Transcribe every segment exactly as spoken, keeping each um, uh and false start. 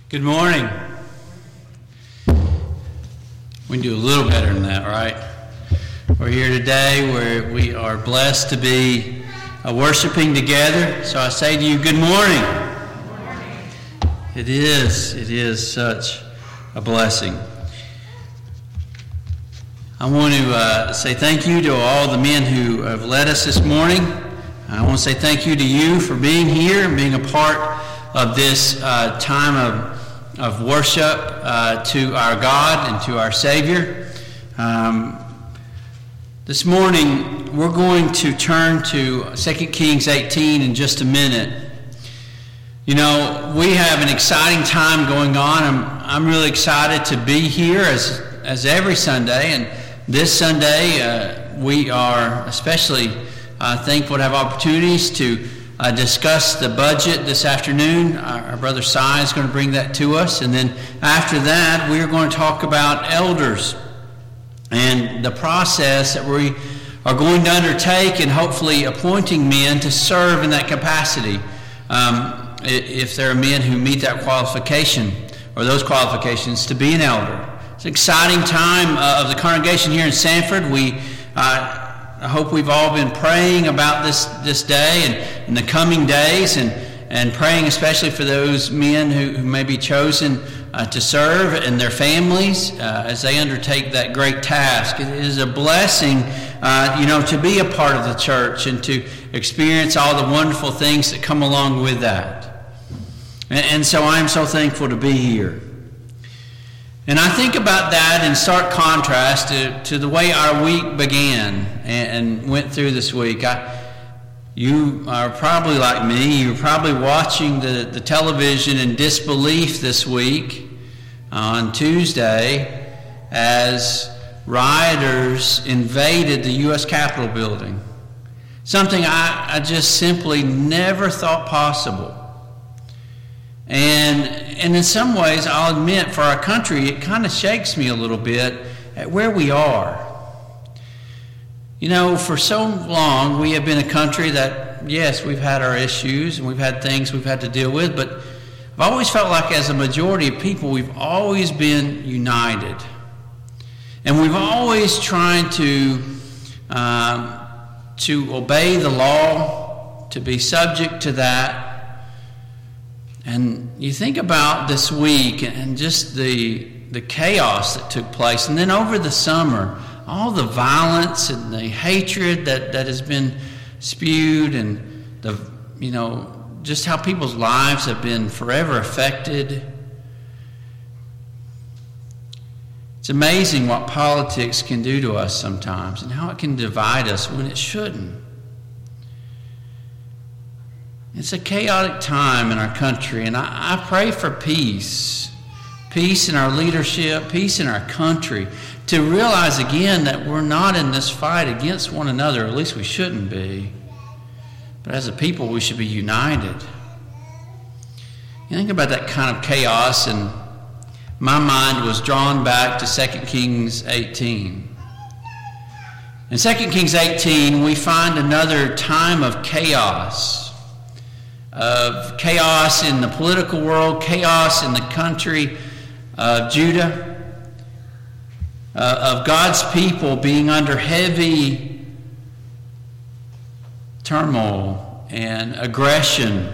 Good morning. We can do a little better than that, right? We're here today where we are blessed to be uh, worshiping together. So I say to you, good morning. Good morning. It is, it is such a blessing. I want to uh, say thank you to all the men who have led us this morning. I want to say thank you to you for being here and being a part of this uh, time of of worship uh, to our God and to our Savior. Um, this morning, we're going to turn to Second Kings eighteen in just a minute. You know, we have an exciting time going on. I'm, I'm really excited to be here as, as every Sunday. And this Sunday, uh, we are especially uh, thankful to have opportunities to Uh, discuss the budget this afternoon. Our, our brother Cy is going to bring that to us. And then after that, we are going to talk about elders and the process that we are going to undertake and hopefully appointing men to serve in that capacity. Um, if there are men who meet that qualification or those qualifications to be an elder. It's an exciting time uh, of the congregation here in Sanford. We uh, I hope we've all been praying about this, this day and in the coming days and, and praying especially for those men who, who may be chosen uh, to serve and their families uh, as they undertake that great task. It is a blessing, uh, you know, to be a part of the church and to experience all the wonderful things that come along with that. And, and so I'm so thankful to be here. And I think about that in stark contrast to, to the way our week began and, and went through this week. I, you are probably like me. You're probably watching the, the television in disbelief this week on Tuesday as rioters invaded the U S Capitol building. Something I, I just simply never thought possible. And and in some ways, I'll admit, for our country, it kind of shakes me a little bit at where we are. You know, for so long, we have been a country that, yes, we've had our issues and we've had things we've had to deal with, but I've always felt like as a majority of people, we've always been united. And we've always tried to, um, to obey the law, to be subject to that. And you think about this week and just the the chaos that took place. And then over the summer, all the violence and the hatred that, that has been spewed and the, you know, just how people's lives have been forever affected. It's amazing what politics can do to us sometimes and how it can divide us when it shouldn't. It's a chaotic time in our country, and I, I pray for peace. Peace in our leadership, peace in our country, to realize again that we're not in this fight against one another, or at least we shouldn't be. But as a people, we should be united. You think about that kind of chaos, and my mind was drawn back to Second Kings eighteen. In Second Kings eighteen, we find another time of chaos. Of chaos in the political world, chaos in the country of Judah, uh, of God's people being under heavy turmoil and aggression.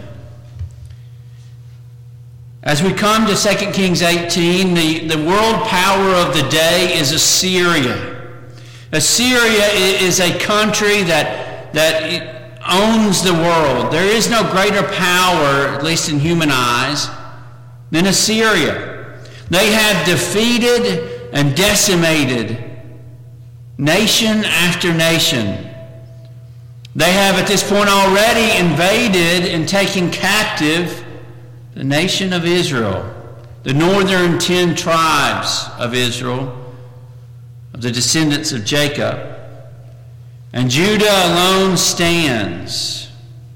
As we come to Second Kings eighteen, the, the world power of the day is Assyria. Assyria is a country that that. It, owns the world. There is no greater power, at least in human eyes, than Assyria. They have defeated and decimated nation after nation. They have at this point already invaded and taken captive the nation of Israel, the northern ten tribes of Israel, of the descendants of Jacob. And Judah alone stands.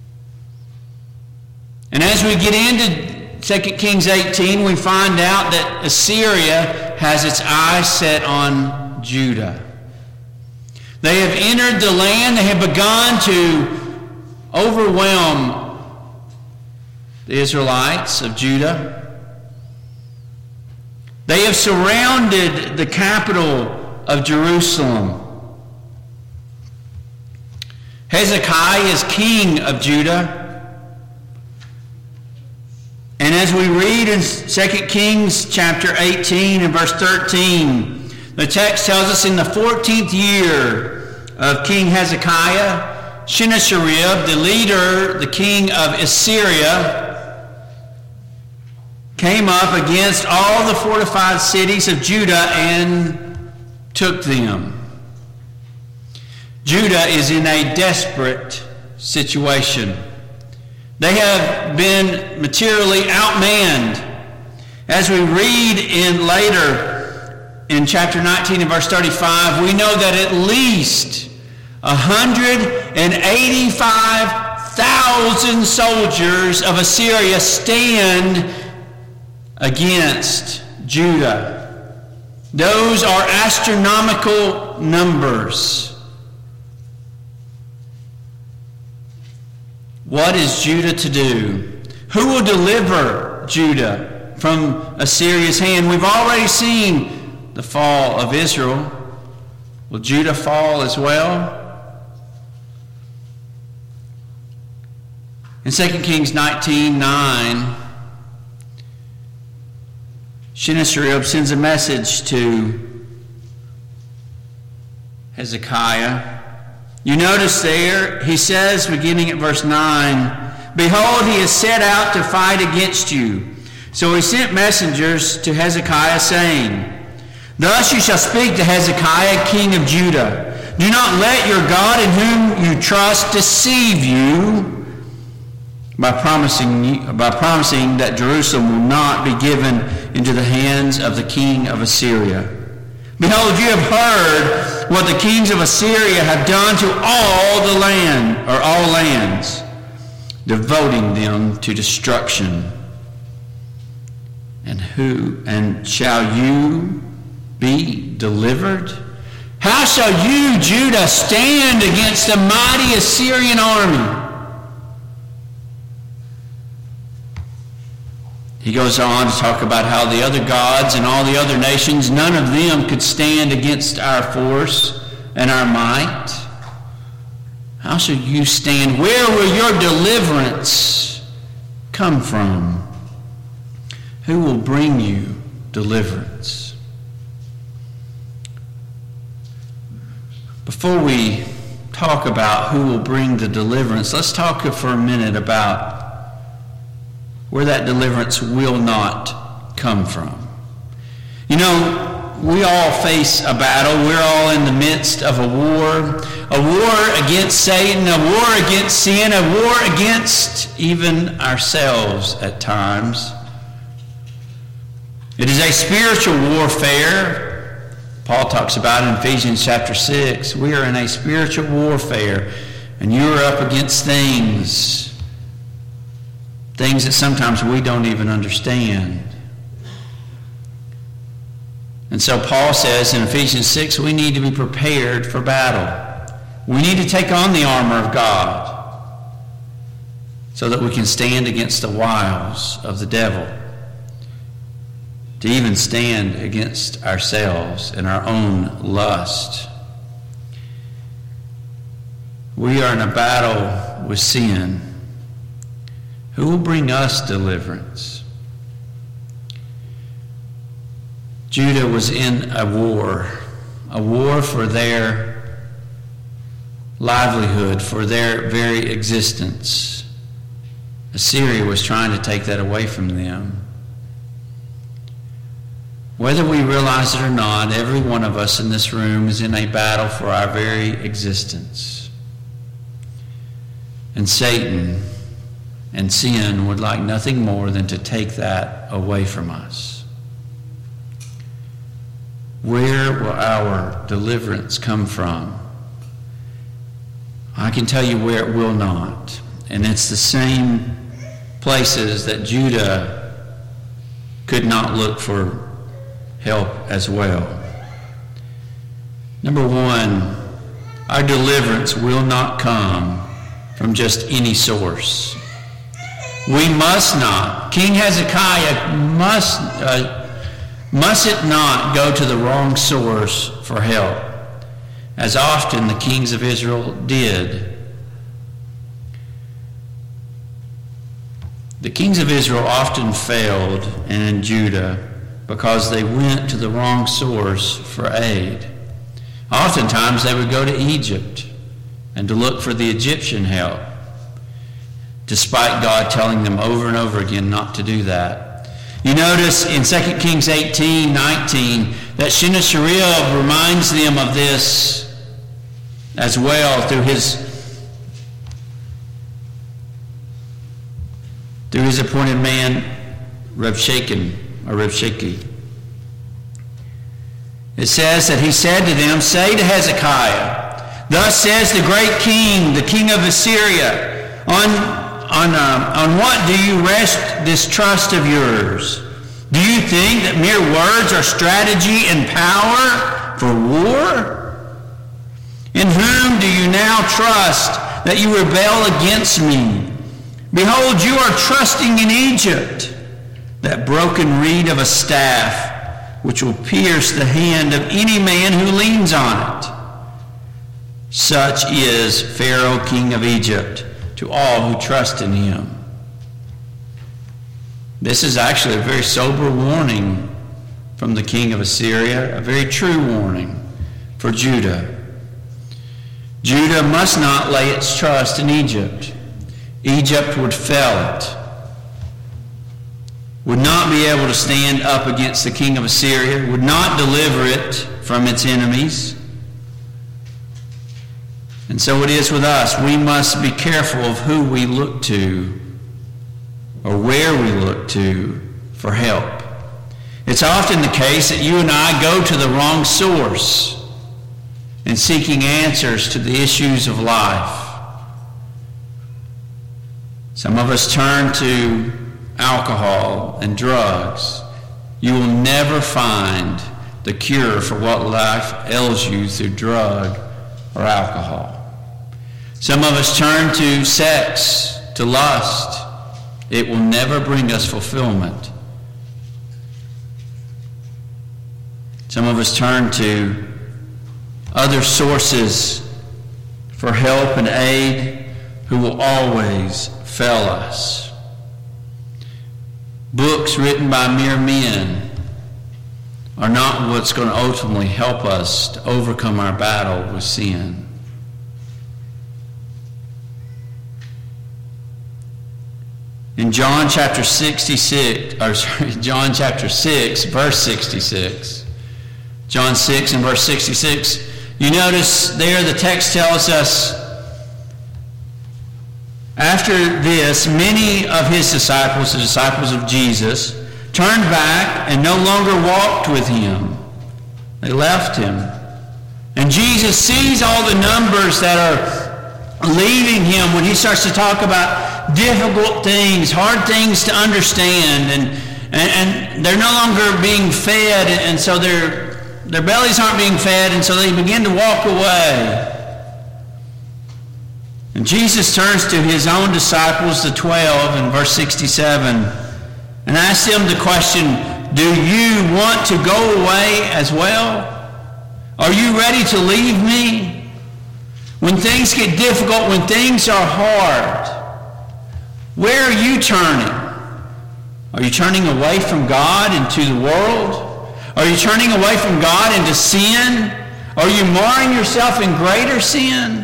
And as we get into Second Kings eighteen, we find out that Assyria has its eyes set on Judah. They have entered the land. They have begun to overwhelm the Israelites of Judah. have surrounded the capital of Jerusalem. Hezekiah is king of Judah. And as we read in Second Kings chapter eighteen and verse thirteen, the text tells us in the fourteenth year of King Hezekiah, Sennacherib, the leader, the king of Assyria, came up against all the fortified cities of Judah and took them. Judah is in a desperate situation. They have been materially outmanned. As we read in later in chapter nineteen and verse thirty-five, we know that at least one hundred eighty-five thousand soldiers of Assyria stand against Judah. Those are astronomical numbers. What is Judah to do? Who will deliver Judah from Assyria's hand? We've already seen the fall of Israel. Will Judah fall as well? In Second Kings nineteen nine, Sennacherib sends a message to Hezekiah. You notice there, he says, beginning at verse nine, "Behold, he has set out to fight against you." So he sent messengers to Hezekiah, saying, "Thus you shall speak to Hezekiah, king of Judah. Do not let your God in whom you trust deceive you by promising, by promising that Jerusalem will not be given into the hands of the king of Assyria. Behold, you have heard what the kings of Assyria have done to all the land, or all lands, devoting them to destruction. And who, and shall you be delivered? How shall you, Judah, stand against the mighty Assyrian army?" He goes on to talk about how the other gods and all the other nations, none of them could stand against our force and our might. How shall you stand? Where will your deliverance come from? Who will bring you deliverance? Before we talk about who will bring the deliverance, let's talk for a minute about where that deliverance will not come from. You know, we all face a battle. We're all in the midst of a war. A war against Satan, a war against sin, a war against even ourselves at times. It is a spiritual warfare. Paul talks about it in Ephesians chapter six. We are in a spiritual warfare, and you're up against things Things that sometimes we don't even understand. And so Paul says in Ephesians six, we need to be prepared for battle. We need to take on the armor of God so that we can stand against the wiles of the devil, to even stand against ourselves and our own lust. We are in a battle with sin. Who will bring us deliverance? Judah was in a war, a war for their livelihood, for their very existence. Assyria was trying to take that away from them. Whether we realize it or not, every one of us in this room is in a battle for our very existence. And Satan and sin would like nothing more than to take that away from us. Where will our deliverance come from? I can tell you where it will not. And it's the same places that Judah could not look for help as well. Number one, our deliverance will not come from just any source. We must not. King Hezekiah must uh, Must it not go to the wrong source for help, as often the kings of Israel did? The kings of Israel often failed, and in Judah, because they went to the wrong source for aid. Oftentimes they would go to Egypt and to look for the Egyptian help, despite God telling them over and over again not to do that. You notice in Second Kings eighteen nineteen that Sennacherib reminds them of this as well through his through his appointed man, Rabshakeh, or Rabshakeh. It says that he said to them, "Say to Hezekiah, thus says the great king, the king of Assyria, on, on, uh, on what do you rest this trust of yours? Do you think that mere words are strategy and power for war? In whom do you now trust that you rebel against me? Behold, you are trusting in Egypt, that broken reed of a staff, which will pierce the hand of any man who leans on it. Such is Pharaoh, king of Egypt, to all who trust in him." This is actually a very sober warning from the king of Assyria, a very true warning for Judah. Judah must not lay its trust in Egypt. Egypt would fail it, would not be able to stand up against the king of Assyria, would not deliver it from its enemies. And so it is with us. We must be careful of who we look to or where we look to for help. It's often the case that you and I go to the wrong source in seeking answers to the issues of life. Some of us turn to alcohol and drugs. You will never find the cure for what life ails you through drug or alcohol. Some of us turn to sex, to lust. It will never bring us fulfillment. Some of us turn to other sources for help and aid who will always fail us. Books written by mere men are not what's going to ultimately help us to overcome our battle with sin. In John chapter sixty-six, or sorry, John chapter six, verse sixty-six, John six and verse sixty-six, you notice there the text tells us, after this, many of his disciples, the disciples of Jesus, turned back and no longer walked with him. They left him. And Jesus sees all the numbers that are leaving him when he starts to talk about difficult things, hard things to understand, and, and, and they're no longer being fed, and so their, their bellies aren't being fed, and so they begin to walk away. And Jesus turns to his own disciples, the twelve, in verse sixty-seven, and asks them the question, do you want to go away as well? Are you ready to leave me? When things get difficult, when things are hard, where are you turning? Are you turning away from God into the world? Are you turning away from God into sin? Are you marring yourself in greater sin?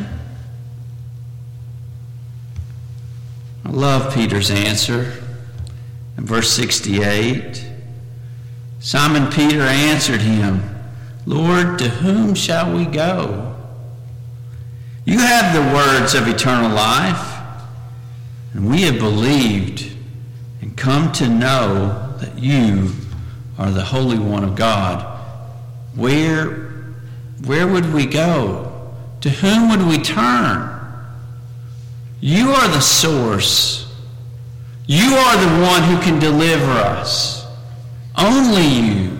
I love Peter's answer. In verse sixty-eight, Simon Peter answered him, Lord, to whom shall we go? You have the words of eternal life, and we have believed and come to know that you are the Holy One of God. Where, where would we go? To whom would we turn? You are the source. You are the one who can deliver us. Only you.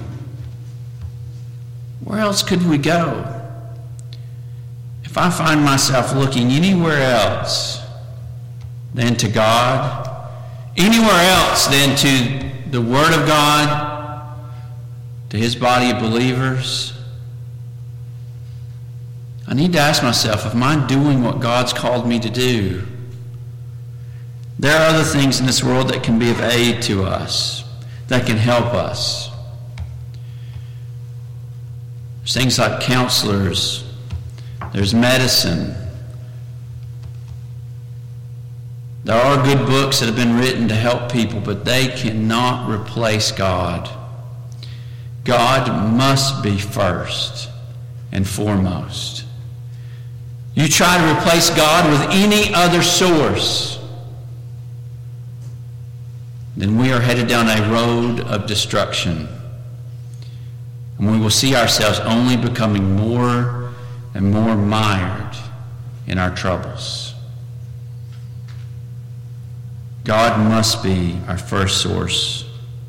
Where else could we go? If I find myself looking anywhere else than to God, anywhere else than to the Word of God, to his body of believers, I need to ask myself, am I doing what God's called me to do? There are other things in this world that can be of aid to us, that can help us. There's things like counselors. There's medicine. There are good books that have been written to help people, but they cannot replace God. God must be first and foremost. You try to replace God with any other source, then we are headed down a road of destruction. And we will see ourselves only becoming more and more mired in our troubles. God must be our first source.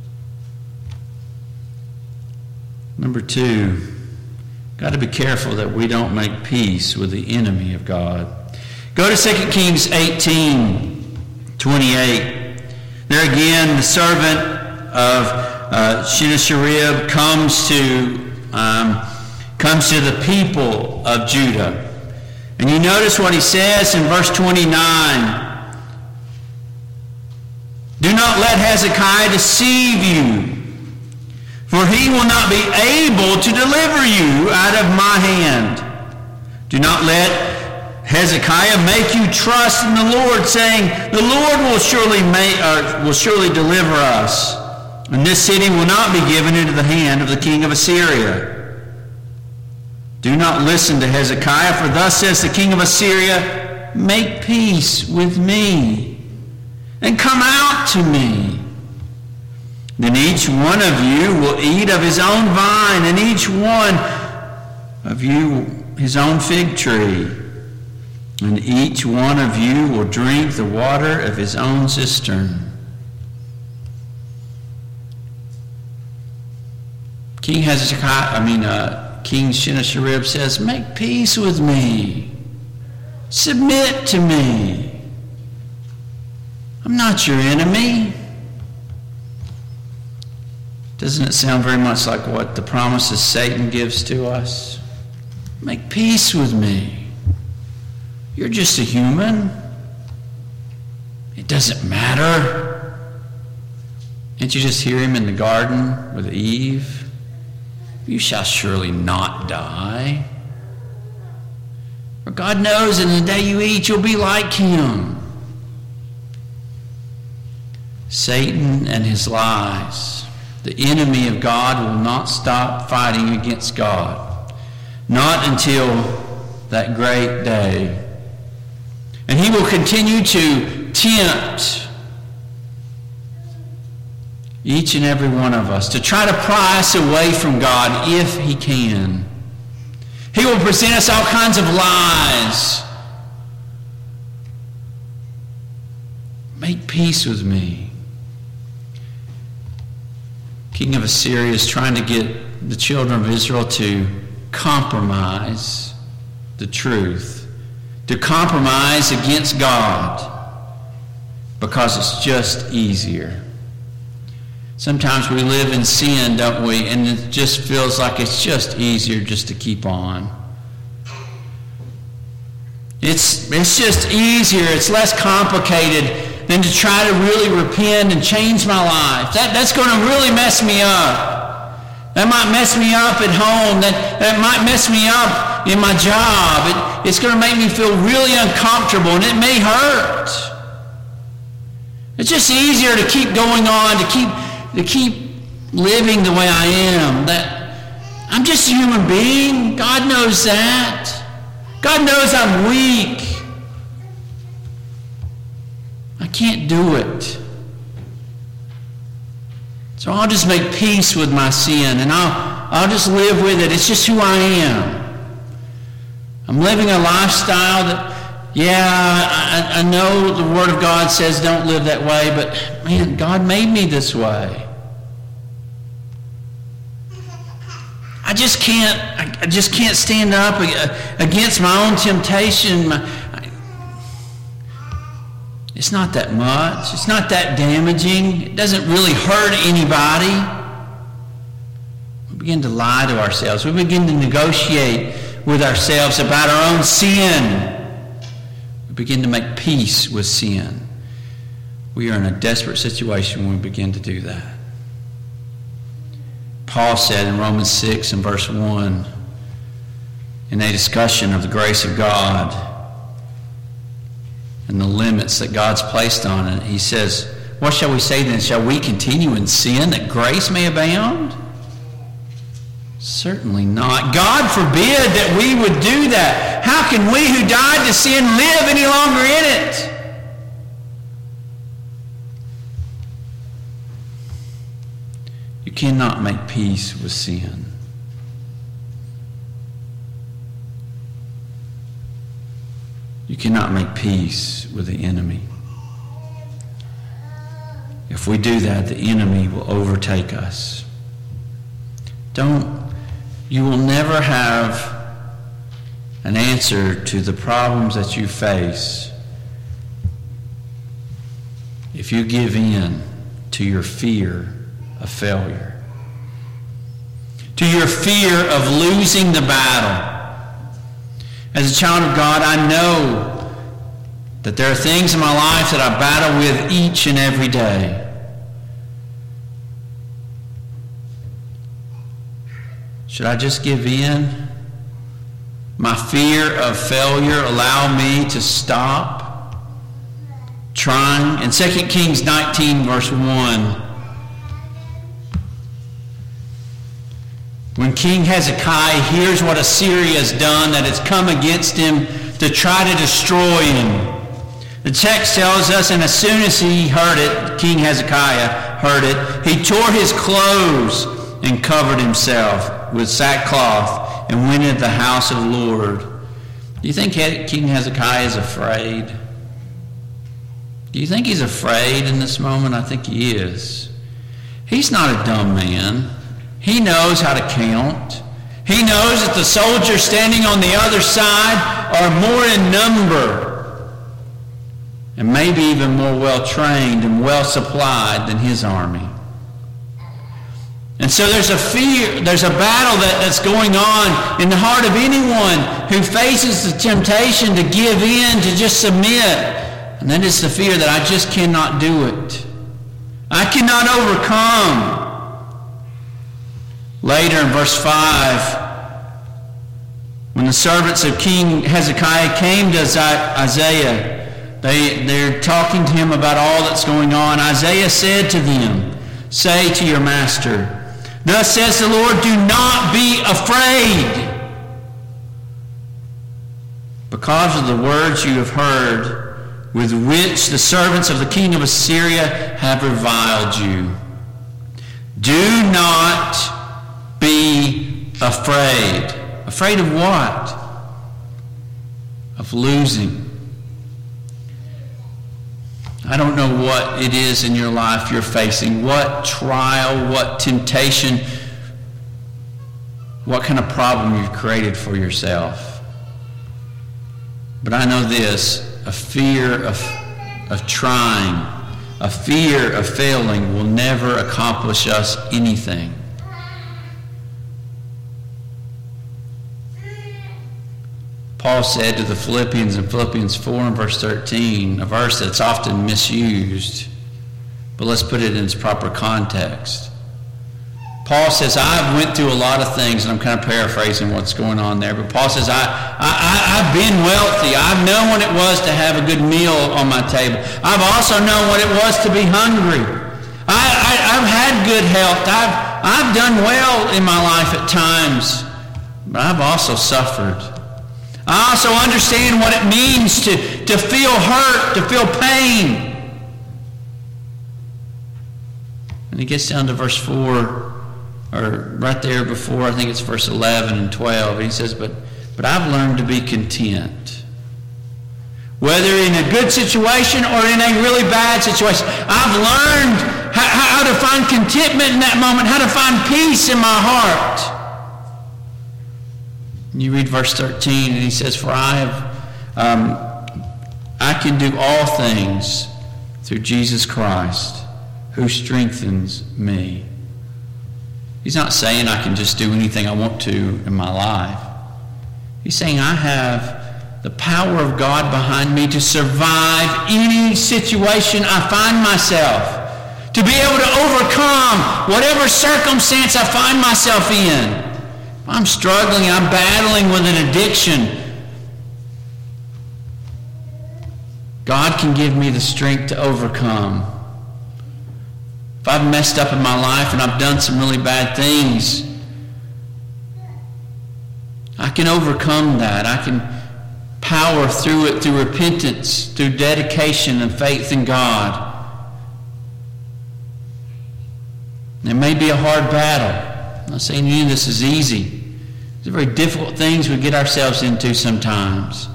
Number two, got to be careful that we don't make peace with the enemy of God. Go to Second Kings eighteen twenty-eight. There again, the servant of uh, Sennacherib comes to um, comes to the people of Judah, and you notice what he says in verse twenty-nine. Do not let Hezekiah deceive you, for he will not be able to deliver you out of my hand. Do not let Hezekiah make you trust in the Lord, saying, the Lord will surely make, uh, will surely deliver us, and this city will not be given into the hand of the king of Assyria. Do not listen to Hezekiah, for thus says the king of Assyria, make peace with me, and come out to me. Then each one of you will eat of his own vine, and each one of you his own fig tree. And each one of you will drink the water of his own cistern. King Hezekiah, I mean, uh, King Sennacherib says, make peace with me. Submit to me. I'm not your enemy. Doesn't it sound very much like what the promises Satan gives to us? Make peace with me. You're just a human. It doesn't matter. Didn't you just hear him in the garden with Eve? You shall surely not die. For God knows in the day you eat, you'll be like him. Satan and his lies. The enemy of God will not stop fighting against God. Not until that great day. And he will continue to tempt each and every one of us to try to pry us away from God if he can. He will present us all kinds of lies. Make peace with me. King of Assyria is trying to get the children of Israel to compromise the truth, to compromise against God, because it's just easier. Sometimes we live in sin, don't we? And it just feels like it's just easier just to keep on. It's, it's just easier. It's less complicated than to try to really repent and change my life. That, that's going to really mess me up. That might mess me up at home. That, that might mess me up in my job. It, it's going to make me feel really uncomfortable, and it may hurt. It's just easier to keep going on, to keep, to keep living the way I am. That I'm just a human being. God knows that. God knows I'm weak. I can't do it. So I'll just make peace with my sin, and I'll, I'll just live with it. It's just who I am. I'm living a lifestyle that, yeah, I, I know the Word of God says don't live that way, but man, God made me this way. I just can't, I, I just can't stand up against my own temptation. My, It's not that much. It's not that damaging. It doesn't really hurt anybody. begin to lie to ourselves. We begin to negotiate with ourselves about our own sin. We begin to make peace with sin. We are in a desperate situation when we begin to do that. Paul said in Romans six and verse one, in a discussion of the grace of God and the limits that God's placed on it, he says, what shall we say then? Shall we continue in sin that grace may abound? Certainly not. God forbid that we would do that. How can we who died to sin live any longer in it? You cannot make peace with sin. You cannot make peace with the enemy. If we do that, the enemy will overtake us. Don't, you will never have an answer to the problems that you face if you give in to your fear of failure, to your fear of losing the battle. As a child of God, I know that there are things in my life that I battle with each and every day. Should I just give in? My fear of failure allow me to stop trying? In Second Kings nineteen, verse one, when King Hezekiah hears what Assyria has done, that it's come against him to try to destroy him, the text tells us, and as soon as he heard it, King Hezekiah heard it, he tore his clothes and covered himself with sackcloth and went into the house of the Lord. Do you think King Hezekiah is afraid? Do you think he's afraid in this moment? I think he is. He's not a dumb man. He knows how to count. He knows that the soldiers standing on the other side are more in number and maybe even more well-trained and well-supplied than his army. And so there's a fear, there's a battle that, that's going on in the heart of anyone who faces the temptation to give in, to just submit. And that is the fear that I just cannot do it. I cannot overcome. Later in verse five, when the servants of King Hezekiah came to Isaiah, they, they're talking to him about all that's going on. Isaiah said to them, say to your master, thus says the Lord, do not be afraid, because of the words you have heard, with which the servants of the king of Assyria have reviled you. Do not be afraid. Afraid of what? Of losing. I don't know what it is in your life you're facing, what trial, what temptation, what kind of problem you've created for yourself. But I know this, a fear of, of trying, a fear of failing will never accomplish us anything. Paul said to the Philippians in Philippians four and verse thirteen, a verse that's often misused, but let's put it in its proper context. Paul says, I've went through a lot of things, and I'm kind of paraphrasing what's going on there, but Paul says, I, I, I've been wealthy. I've known what it was to have a good meal on my table. I've also known what it was to be hungry. I, I, I've had good health. I've, I've done well in my life at times, but I've also suffered. I also understand what it means to, to feel hurt, to feel pain. And he gets down to verse four, or right there before, I think it's verse eleven and twelve. And he says, but, but I've learned to be content. Whether in a good situation or in a really bad situation, I've learned how, how to find contentment in that moment, how to find peace in my heart. You read verse thirteen, and he says, for I have, um, I can do all things through Jesus Christ, who strengthens me. He's not saying I can just do anything I want to in my life. He's saying I have the power of God behind me to survive any situation I find myself, to be able to overcome whatever circumstance I find myself in. If I'm struggling, I'm battling with an addiction, God can give me the strength to overcome. If I've messed up in my life and I've done some really bad things, I can overcome that. I can power through it through repentance, through dedication and faith in God. It may be a hard battle. I'm not saying any of this is easy. These are very difficult things we get ourselves into sometimes.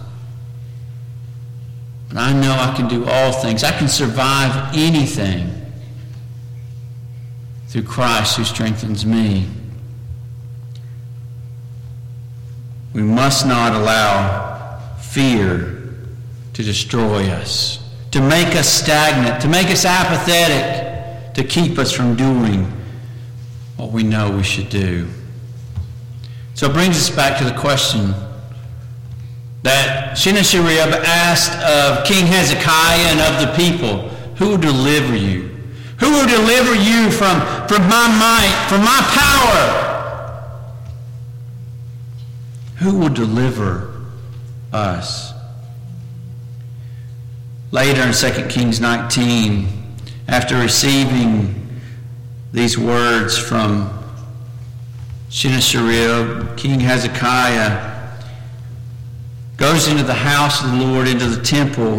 But I know I can do all things. I can survive anything through Christ who strengthens me. We must not allow fear to destroy us, to make us stagnant, to make us apathetic, to keep us from doing what we know we should do. So it brings us back to the question that Sennacherib asked of King Hezekiah and of the people, who will deliver you? Who will deliver you from, from my might, from my power? Who will deliver us? Later in Second Kings nineteen, after receiving these words from Sennacherib, King Hezekiah goes into the house of the Lord, into the temple,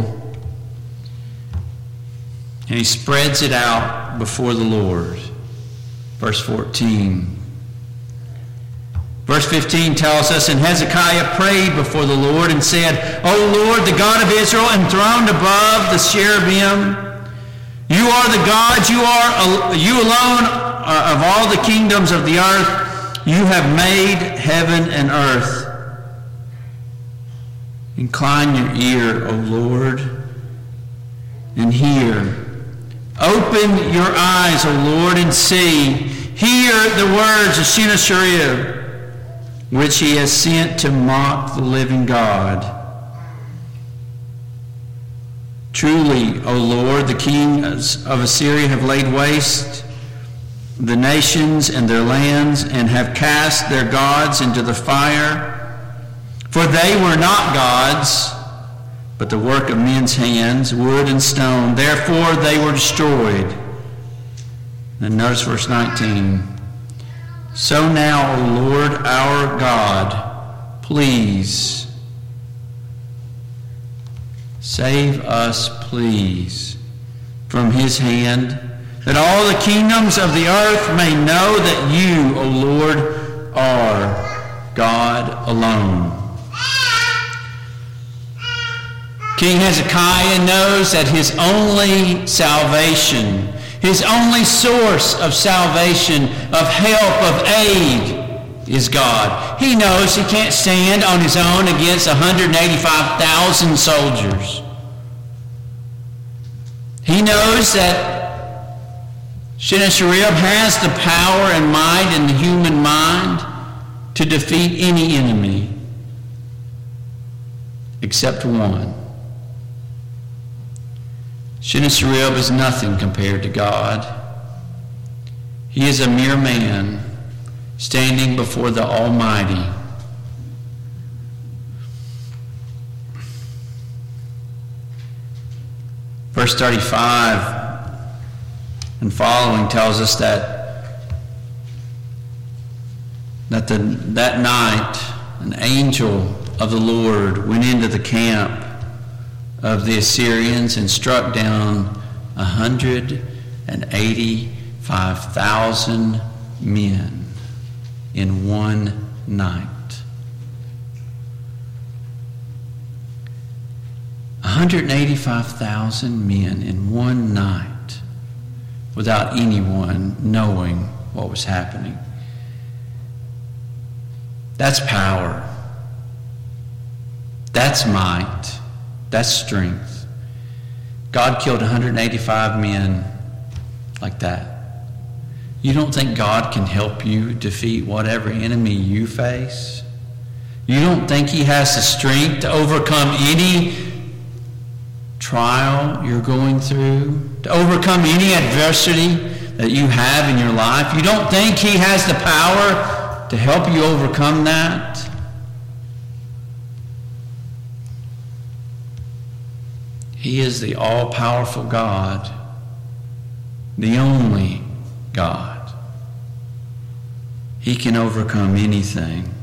and he spreads it out before the Lord. Verse fourteen. Verse fifteen tells us, and Hezekiah prayed before the Lord and said, O Lord, the God of Israel, enthroned above the cherubim, you are the God, you are you alone of all the kingdoms of the earth. You have made heaven and earth. Incline your ear, O Lord, and hear. Open your eyes, O Lord, and see. Hear the words of Sennacherib, which he has sent to mock the living God. Truly, O Lord, the kings of Assyria have laid waste the nations and their lands, and have cast their gods into the fire. For they were not gods, but the work of men's hands, wood and stone. Therefore they were destroyed. And notice verse nineteen. So now, O Lord our God, please save us, please, from his hand, that all the kingdoms of the earth may know that you, O Lord, are God alone. King Hezekiah knows that his only salvation, his only source of salvation, of help, of aid, is God. He knows he can't stand on his own against one hundred eighty-five thousand soldiers. He knows that Sennacherib has the power and might in the human mind to defeat any enemy except one. Sennacherib is nothing compared to God. He is a mere man standing before the Almighty. Verse thirty-five and following tells us that that the, that night an angel of the Lord went into the camp of the Assyrians and struck down one hundred eighty-five thousand men in one night. one hundred eighty-five thousand men in one night without anyone knowing what was happening. That's power. That's might. That's strength. God killed one hundred eighty-five men like that. You don't think God can help you defeat whatever enemy you face? You don't think he has the strength to overcome any trial you're going through, to overcome any adversity that you have in your life? You don't think he has the power to help you overcome that? He is the all-powerful God, the only God. He can overcome anything.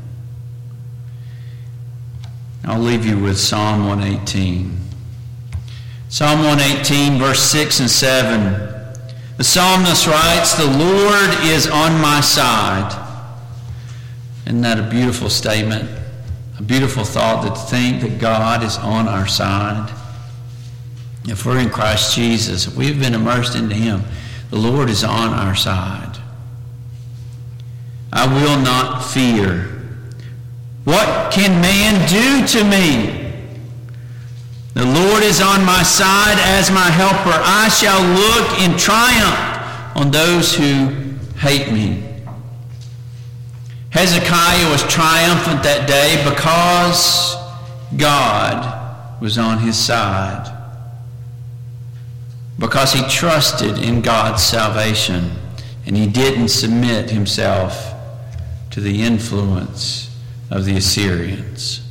I'll leave you with Psalm one eighteen. Psalm one eighteen, verse six and seven. The psalmist writes, "The Lord is on my side." Isn't that a beautiful statement? A beautiful thought, to think that God is on our side. If we're in Christ Jesus, if we've been immersed into him, the Lord is on our side. I will not fear. What can man do to me? The Lord is on my side as my helper. I shall look in triumph on those who hate me. Hezekiah was triumphant that day because God was on his side. Because he trusted in God's salvation and he didn't submit himself to the influence of the Assyrians.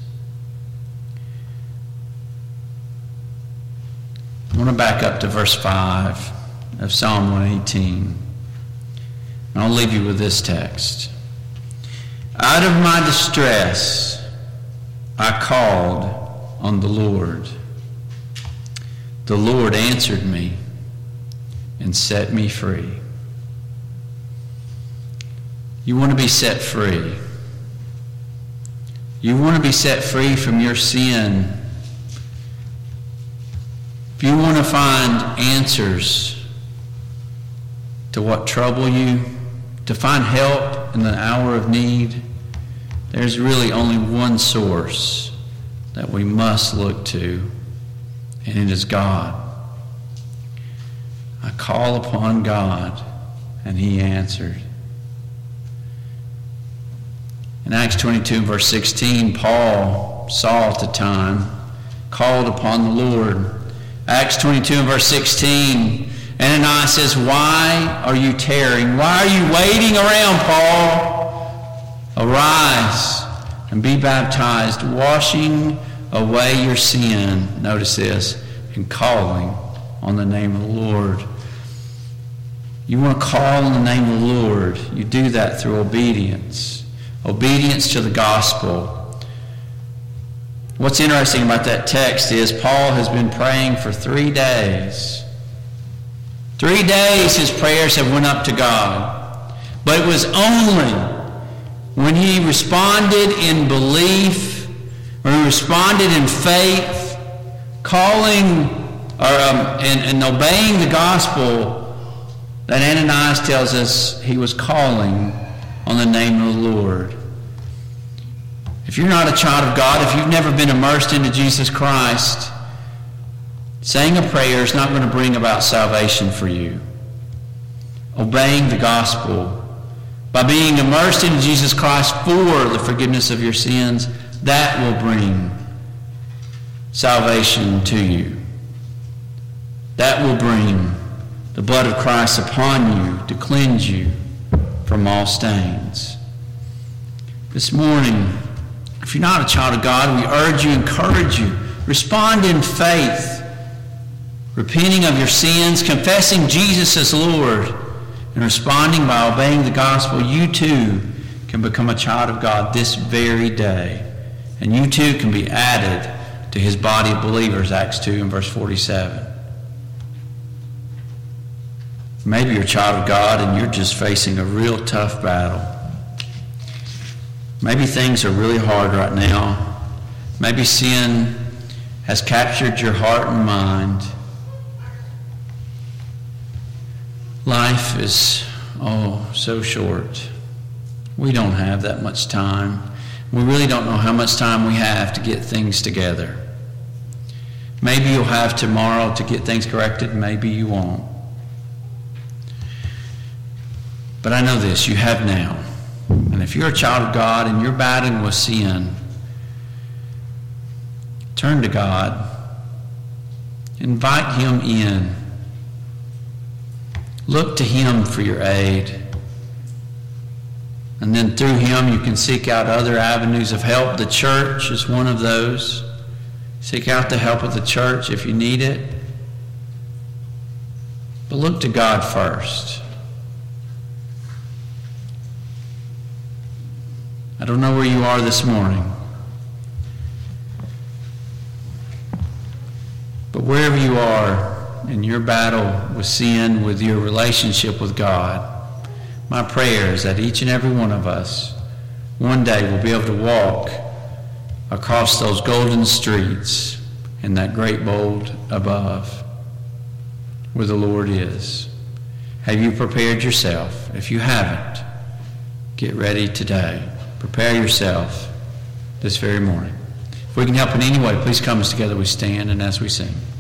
I want to back up to verse five of Psalm one eighteen. And I'll leave you with this text. Out of my distress, I called on the Lord. The Lord answered me and set me free. You want to be set free. You want to be set free from your sin. If you want to find answers to what trouble you, to find help in the hour of need, there's really only one source that we must look to, and it is God. I call upon God, and he answered. In Acts twenty-two, verse sixteen, Paul, Saul at the time, called upon the Lord. Acts twenty-two and verse sixteen, Ananias says, "Why are you tarrying? Why are you waiting around, Paul? Arise and be baptized, washing away your sin," notice this, "and calling on the name of the Lord." You want to call on the name of the Lord. You do that through obedience. Obedience to the gospel. What's interesting about that text is Paul has been praying for three days. Three days his prayers have went up to God. But it was only when he responded in belief, or he responded in faith, calling or, um, and, and obeying the gospel, that Ananias tells us he was calling on the name of the Lord. If you're not a child of God, if you've never been immersed into Jesus Christ, saying a prayer is not going to bring about salvation for you. Obeying the gospel, by being immersed into Jesus Christ for the forgiveness of your sins, that will bring salvation to you. That will bring the blood of Christ upon you to cleanse you from all stains. This morning, if you're not a child of God, we urge you, encourage you, respond in faith, repenting of your sins, confessing Jesus as Lord, and responding by obeying the gospel. You too can become a child of God this very day. And you too can be added to his body of believers, Acts two and verse forty-seven. Maybe you're a child of God and you're just facing a real tough battle. Maybe things are really hard right now. Maybe sin has captured your heart and mind. Life is, oh, so short. We don't have that much time. We really don't know how much time we have to get things together. Maybe you'll have tomorrow to get things corrected. Maybe you won't. But I know this, you have now. And if you're a child of God and you're battling with sin, turn to God. Invite him in. Look to him for your aid. And then through him you can seek out other avenues of help. The church is one of those. Seek out the help of the church if you need it. But look to God first. I don't know where you are this morning. But wherever you are in your battle with sin, with your relationship with God, my prayer is that each and every one of us one day will be able to walk across those golden streets in that great bold above where the Lord is. Have you prepared yourself? If you haven't, get ready today. Prepare yourself this very morning. If we can help in any way, please come as together we stand and as we sing.